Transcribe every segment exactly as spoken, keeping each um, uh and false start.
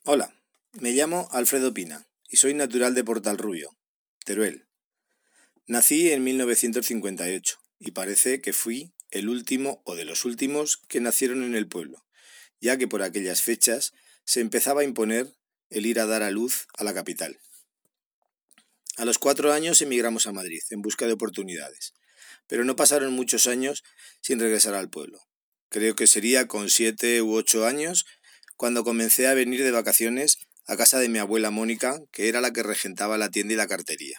Hola, me llamo Alfredo Pina y soy natural de Portalrubio, Teruel. Nací en mil novecientos cincuenta y ocho y parece que fui el último o de los últimos que nacieron en el pueblo, ya que por aquellas fechas se empezaba a imponer el ir a dar a luz a la capital. A los cuatro años emigramos a Madrid en busca de oportunidades, pero no pasaron muchos años sin regresar al pueblo. Creo que sería con siete u ocho años cuando comencé a venir de vacaciones a casa de mi abuela Mónica, que era la que regentaba la tienda y la cartería.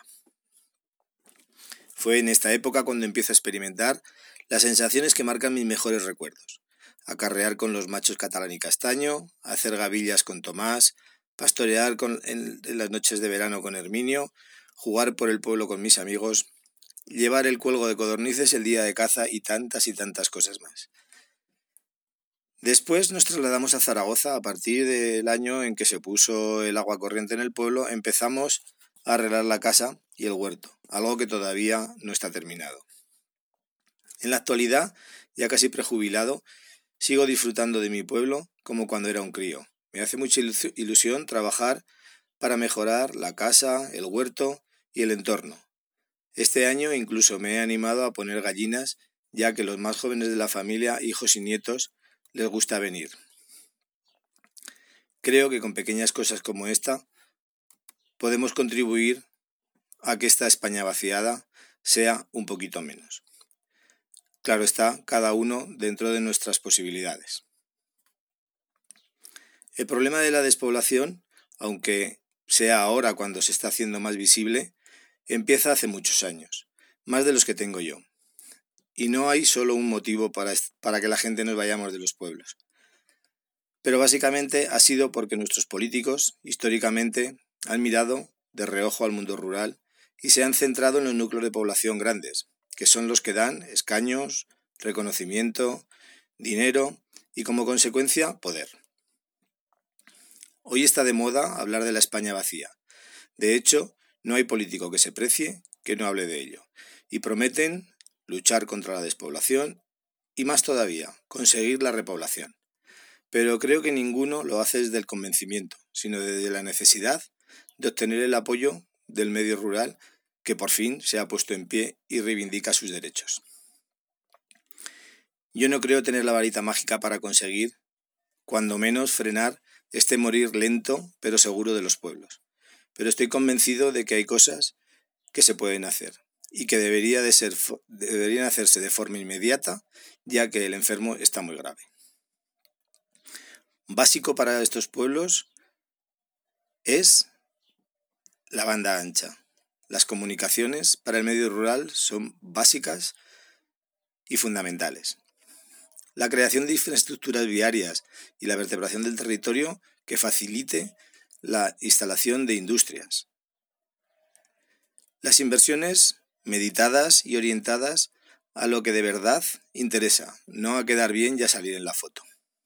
Fue en esta época cuando empiezo a experimentar las sensaciones que marcan mis mejores recuerdos. Acarrear con los machos catalán y castaño, hacer gavillas con Tomás, pastorear con, en, en las noches de verano con Herminio, jugar por el pueblo con mis amigos, llevar el cuelgo de codornices el día de caza y tantas y tantas cosas más. Después nos trasladamos a Zaragoza. A partir del año en que se puso el agua corriente en el pueblo, empezamos a arreglar la casa y el huerto, algo que todavía no está terminado. En la actualidad, ya casi prejubilado, sigo disfrutando de mi pueblo como cuando era un crío. Me hace mucha ilusión trabajar para mejorar la casa, el huerto y el entorno. Este año incluso me he animado a poner gallinas, ya que los más jóvenes de la familia, hijos y nietos, les gusta venir. Creo que con pequeñas cosas como esta podemos contribuir a que esta España vaciada sea un poquito menos. Claro está, cada uno dentro de nuestras posibilidades. El problema de la despoblación, aunque sea ahora cuando se está haciendo más visible, empieza hace muchos años, más de los que tengo yo. Y no hay solo un motivo para, para que la gente nos vayamos de los pueblos. Pero básicamente ha sido porque nuestros políticos, históricamente, han mirado de reojo al mundo rural y se han centrado en los núcleos de población grandes, que son los que dan escaños, reconocimiento, dinero y, como consecuencia, poder. Hoy está de moda hablar de la España vacía. De hecho, no hay político que se precie que no hable de ello. Y prometen luchar contra la despoblación y, más todavía, conseguir la repoblación. Pero creo que ninguno lo hace desde el convencimiento, sino desde la necesidad de obtener el apoyo del medio rural que por fin se ha puesto en pie y reivindica sus derechos. Yo no creo tener la varita mágica para conseguir, cuando menos, frenar este morir lento pero seguro de los pueblos. Pero estoy convencido de que hay cosas que se pueden hacer y que debería de ser, deberían hacerse de forma inmediata, ya que el enfermo está muy grave. Básico para estos pueblos es la banda ancha. Las comunicaciones para el medio rural son básicas y fundamentales. La creación de infraestructuras viarias y la vertebración del territorio que facilite la instalación de industrias. Las inversiones meditadas y orientadas a lo que de verdad interesa, no a quedar bien y a salir en la foto.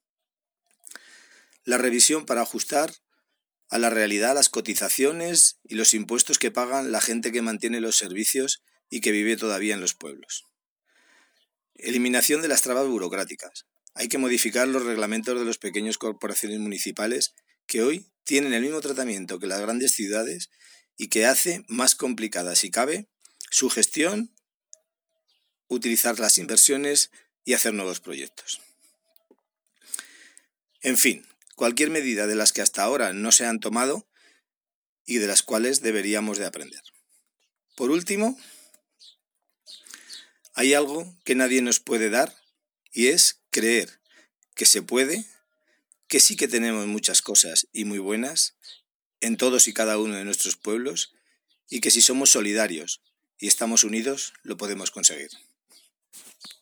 La revisión para ajustar a la realidad las cotizaciones y los impuestos que pagan la gente que mantiene los servicios y que vive todavía en los pueblos. Eliminación de las trabas burocráticas. Hay que modificar los reglamentos de las pequeñas corporaciones municipales que hoy tienen el mismo tratamiento que las grandes ciudades y que hace más complicada, si cabe, su gestión, utilizar las inversiones y hacer nuevos proyectos. En fin, cualquier medida de las que hasta ahora no se han tomado y de las cuales deberíamos de aprender. Por último, hay algo que nadie nos puede dar y es creer que se puede, que sí que tenemos muchas cosas y muy buenas en todos y cada uno de nuestros pueblos y que si somos solidarios y estamos unidos lo podemos conseguir.